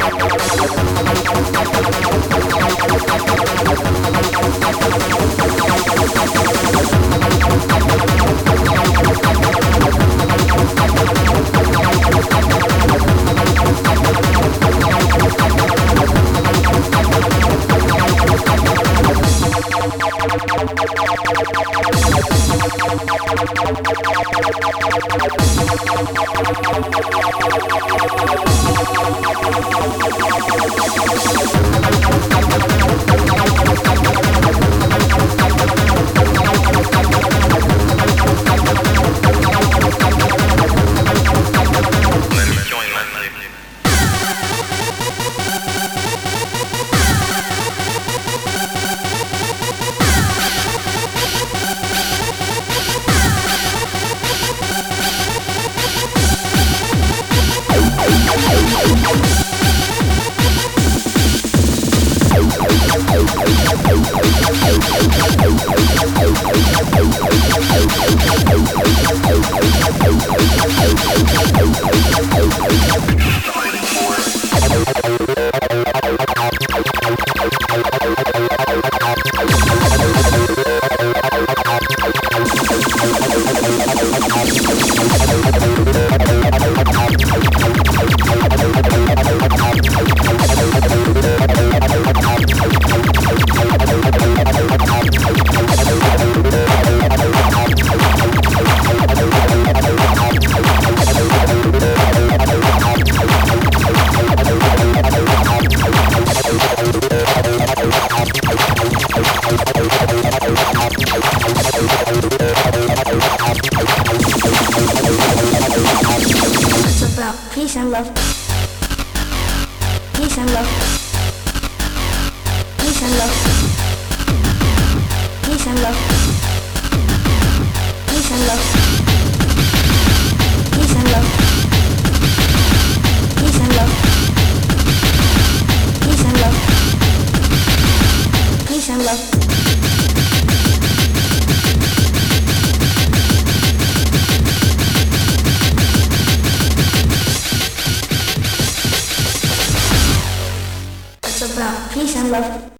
Peace and love. Peace and love. Peace and love. Peace and love. Peace and love. Peace and love. Peace and love. Peace and love. Peace and love. It's about peace and love.